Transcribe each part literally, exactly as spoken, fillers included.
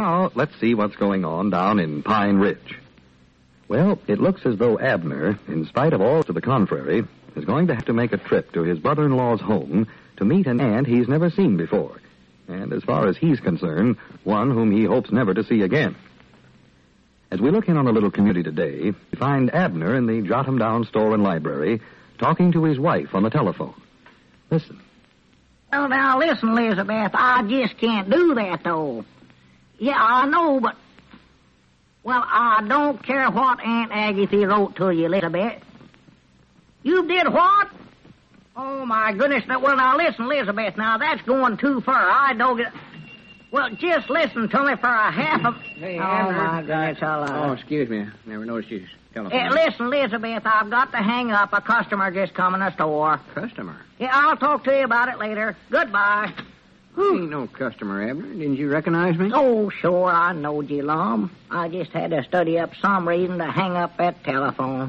Now, let's see what's going on down in Pine Ridge. Well, it looks as though Abner, in spite of all to the contrary, is going to have to make a trip to his brother-in-law's home to meet an aunt he's never seen before. And as far as he's concerned, one whom he hopes never to see again. As we look in on the little community today, we find Abner in the Jot-em Down store and library talking to his wife on the telephone. Listen. Well, now, listen, Elizabeth, I just can't do that, though. Yeah, I know, but... Well, I don't care what Aunt Agatha wrote to you, Elizabeth. You did what? Oh, my goodness. Well, now, listen, Elizabeth, now, that's going too far. I don't get... Well, just listen to me for a half of... Hey, oh, Abner. my goodness, hello. Oh, excuse me. Never noticed you telephone. Uh, listen, Elizabeth, I've got to hang up. A customer just come in the store. Customer? Yeah, I'll talk to you about it later. Goodbye. You ain't no customer, Abner. Didn't you recognize me? Oh, sure, I knowed you, Lum. I just had to study up some reason to hang up that telephone.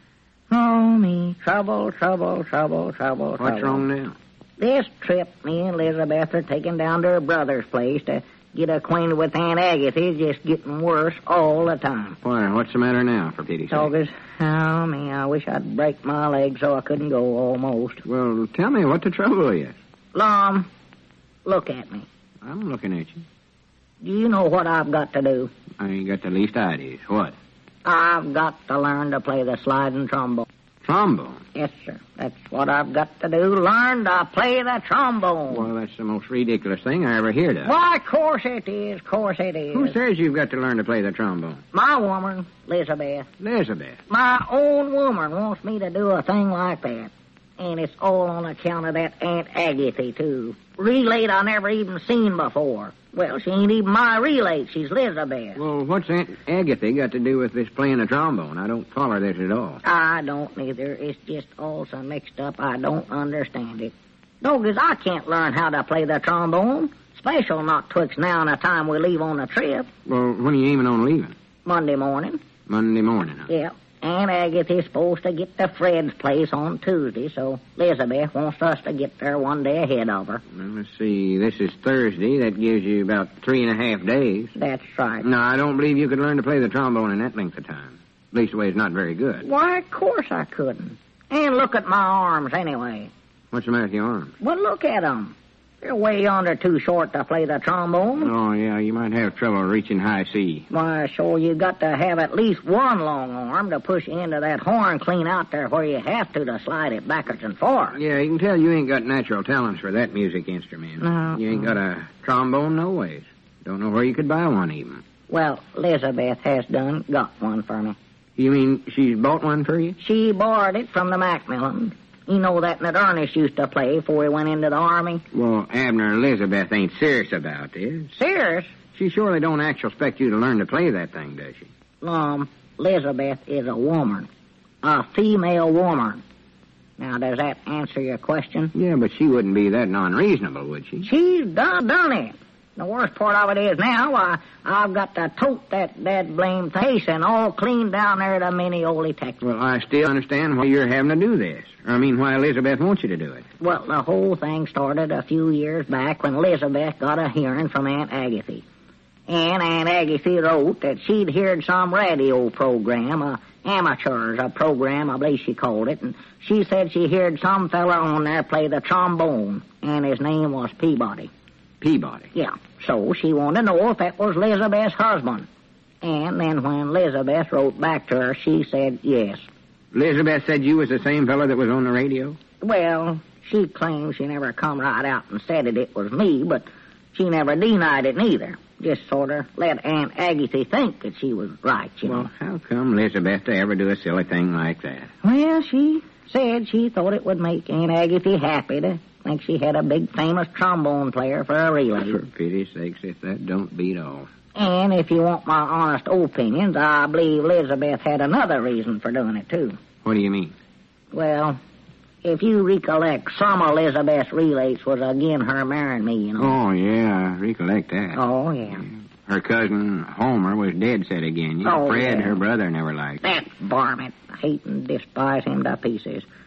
Oh, me. Trouble, trouble, trouble, trouble, What's trouble. wrong now? This trip me and Elizabeth are taking down to her brother's place to get acquainted with Aunt Agatha is just getting worse all the time. Why, what's the matter now, for pity's sake? Toggers, oh, me, I wish I'd break my leg so I couldn't go almost. Well, tell me what the trouble is. Lum, look at me. I'm looking at you. Do you know what I've got to do? I ain't got the least idea. What? I've got to learn to play the sliding trombone. Trombone? Yes, sir. That's what I've got to do. Learn to play the trombone. Well, that's the most ridiculous thing I ever heard of. Why, of course it is. Of course it is. Who says you've got to learn to play the trombone? My woman, Elizabeth. Elizabeth. My own woman wants me to do a thing like that. And it's all on account of that Aunt Agatha, too. Relate I never even seen before. Well, she ain't even my relate. She's Elizabeth. Well, what's Aunt Agatha got to do with this playing the trombone? I don't follow this at all. I don't neither. It's just all so mixed up I don't understand it. Doggers, I can't learn how to play the trombone. Special not twixt now and the time we leave on the trip. Well, when are you aiming on leaving? Monday morning. Monday morning, huh? Yeah. Aunt Agatha's supposed to get to Fred's place on Tuesday, so Elizabeth wants us to get there one day ahead of her. Well, let's see. This is Thursday. That gives you about three and a half days. That's right. No, I don't believe you could learn to play the trombone in that length of time. Leastways, not very good. Why, of course I couldn't. And look at my arms, anyway. What's the matter with your arms? Well, look at them. They're way yonder too short to play the trombone. Oh, yeah, you might have trouble reaching high C. Why, sure, you got to have at least one long arm to push into that horn clean out there where you have to to slide it backwards and forwards. Yeah, you can tell you ain't got natural talents for that music instrument. No. You ain't got a trombone no ways. Don't know where you could buy one even. Well, Elizabeth has done got one for me. You mean she's bought one for you? She borrowed it from the Macmillans. You know that that Ernest used to play before he went into the army? Well, Abner, Elizabeth ain't serious about this. Serious? She surely don't actually expect you to learn to play that thing, does she? Um, Elizabeth is a woman. A female woman. Now, does that answer your question? Yeah, but she wouldn't be that non-reasonable, would she? She's done, done it. The worst part of it is now I, I've got to tote that dead blame case and all clean down there to Mineola, Texas. Well, I still understand why you're having to do this. I mean, why Elizabeth wants you to do it. Well, the whole thing started a few years back when Elizabeth got a hearing from Aunt Agatha. And Aunt Agatha wrote that she'd heard some radio program, a amateurs, a program, I believe she called it, and she said she heard some fella on there play the trombone, and his name was Peabody. Peabody? Yeah. So she wanted to know if that was Elizabeth's husband. And then when Elizabeth wrote back to her, she said yes. Elizabeth said you was the same fellow that was on the radio? Well, she claims she never come right out and said it, it was me, but she never denied it neither. Just sort of let Aunt Agatha think that she was right, you Well, know. how come Elizabeth to ever do a silly thing like that? Well, she said she thought it would make Aunt Agatha happy to think she had a big famous trombone player for a relay. For pity's sakes, if that don't beat all. And if you want my honest opinions, I believe Elizabeth had another reason for doing it, too. What do you mean? Well, if you recollect, some of Elizabeth's relates was again her marrying me, you know. Oh, yeah, I recollect that. Oh, yeah. Her cousin Homer was dead set again. You know, Oh, Fred, yeah. her brother, never liked her. That varmint. I hate and despise him to pieces.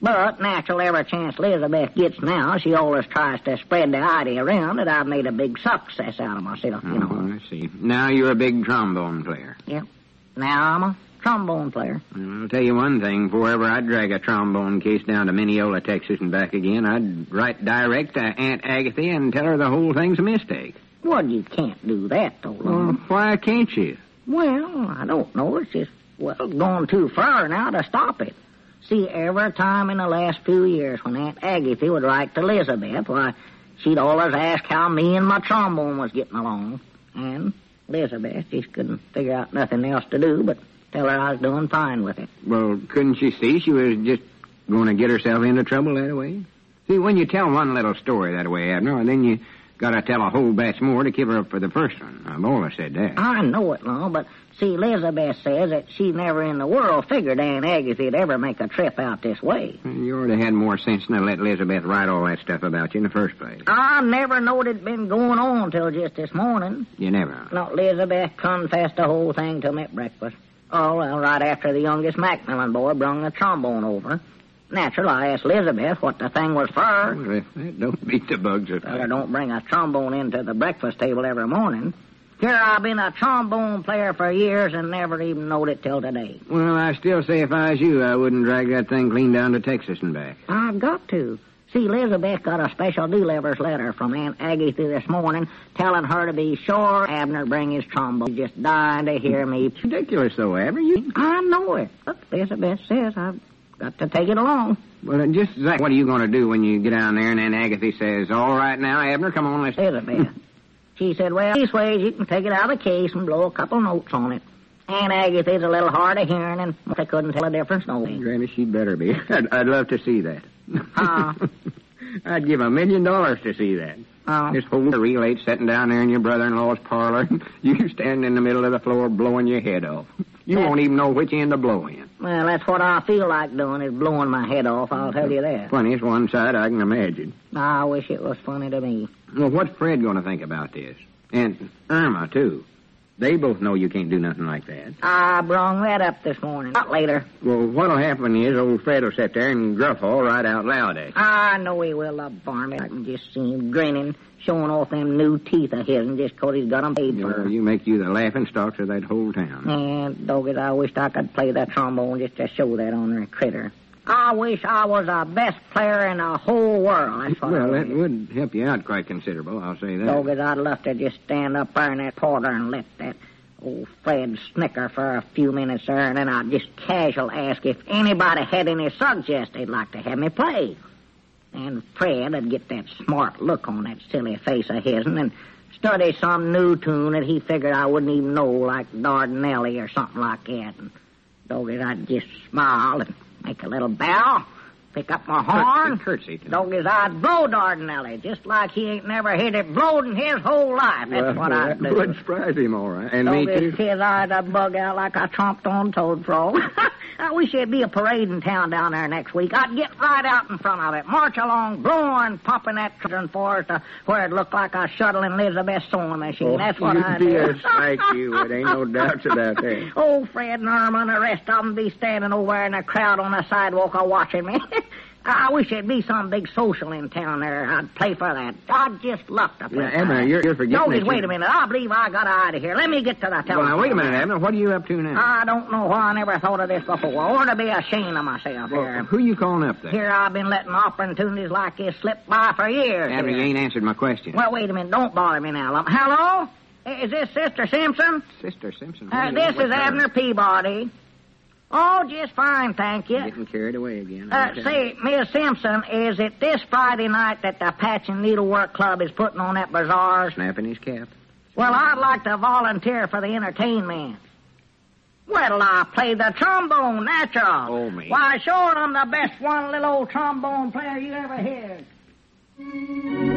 But natural, every chance Elizabeth gets now, she always tries to spread the idea around that I've made a big success out of myself, you know. Oh, I see. Now you're a big trombone player. Yep. Now I'm a trombone player. Well, I'll tell you one thing. Before ever I'd drag a trombone case down to Mineola, Texas and back again, I'd write direct to Aunt Agatha and tell her the whole thing's a mistake. Well, you can't do that, though, Lon. Well, why can't you? Well, I don't know. It's just, well, gone too far now to stop it. See, every time in the last few years when Aunt Agatha would write to Elizabeth, why, she'd always ask how me and my trombone was getting along. And Elizabeth just couldn't figure out nothing else to do but tell her I was doing fine with it. Well, couldn't she see she was just going to get herself into trouble that way? See, when you tell one little story that way, Abner, then you got to tell a whole batch more to keep her up for the first one. I've always said that. I know it, Lon, but see, Elizabeth says that she never in the world figured Aunt Agathy'd ever make a trip out this way. Well, you already had more sense than to let Elizabeth write all that stuff about you in the first place. I never knowed it'd been going on till just this morning. You never? No, Elizabeth confessed the whole thing to me at breakfast. Oh, well, right after the youngest Macmillan boy brung the trombone over. Natural, I asked Elizabeth what the thing was for. Well, that don't beat the bugs of Well, I don't bring a trombone into the breakfast table every morning. Here I've been a trombone player for years and never even knowed it till today. Well, I still say if I was you, I wouldn't drag that thing clean down to Texas and back. I've got to. See, Elizabeth got a special deliver's letter from Aunt Agatha this morning telling her to be sure Abner bring his trombone. She's just dying to hear me. It's ridiculous, though, Abner. You... I know it. But Elizabeth says I've got to take it along. Well, then just exactly what are you going to do when you get down there and Aunt Agatha says, all right now, Abner, come on, let's... Elizabeth. She said, well, these ways you can take it out of the case and blow a couple notes on it. Aunt Agatha's a little hard of hearing, and I couldn't tell a difference, no way. Granny, she'd better be. I'd, I'd love to see that. Uh, I'd give a million dollars to see that. Uh, Just hold the relay sitting down there in your brother-in-law's parlor, and you stand in the middle of the floor blowing your head off. You That- won't even know which end to blow in. Well, that's what I feel like doing, is blowing my head off, I'll tell you that. Funniest one side I can imagine. I wish it was funny to me. Well, what's Fred going to think about this? And Irma, too. They both know you can't do nothing like that. I brung that up this morning. Not later. Well, what'll happen is old Fred will sit there and gruff all right out loud at you. I know he will, the varmint. I can just see him grinning, showing off them new teeth of his, and just 'cause he's got them paid for. Well, you make you the laughing stocks of that whole town. And, doggies, I wished I could play that trombone just to show that on there critter. I wish I was the best player in the whole world. That's what Well, I that would help you out quite considerable, I'll say that. Doggies, I'd love to just stand up there in that porter and let that old Fred snicker for a few minutes there, and then I'd just casual ask if anybody had any suggestions they'd like to have me play. And Fred would get that smart look on that silly face of his and study some new tune that he figured I wouldn't even know, like Dardanelli or something like that. And doggies, I'd just smile and make a little bow, pick up my horn. Curtsy to him. Doggies, I'd blow Dardanelli, just like he ain't never hit it blowed in his whole life. That's Well, what that I'd do. would surprise him, all right. And me, Doggies, too. his eyes I'd bug out like I tromped on Toad Frog. I wish there'd be a parade in town down there next week. I'd get right out in front of it, march along, blowing, pumping that trotting for us to where it looked like I was shuttling Elizabeth's sewing machine. Oh, That's what you'd I'd be do. a sight, you would. Ain't no doubts about that. Old Fred and Irma and the rest of them be standing over there in the crowd on the sidewalk a watching me. I wish there'd be some big social in town there. I'd play for that. I'd just love to play Yeah, for Abner, that. you're, you're forgetting Doggies, that wait you- a minute. I believe I got out of here. Let me get to the telephone. Well, now, wait a minute, Abner. What are you up to now? I don't know why I never thought of this before. I ought to be ashamed of myself well, here. who you calling up there? Here I've been letting opportunities like this slip by for years. Abner, here. you ain't answered my question. Well, wait a minute. Don't bother me now. Um, hello? Is this Sister Simpson? Sister Simpson. Uh, what- this what's is her- Abner Peabody. Oh, just fine, thank you. Getting carried away again. Uh, Okay. say, Miss Simpson, is it this Friday night that the Patch and Needlework Club is putting on that bazaar? Snapping his cap. Well, I'd like to volunteer for the entertainment. Well, I play the trombone, natural. Oh, me. Why, sure, I'm the best one little old trombone player you ever heard.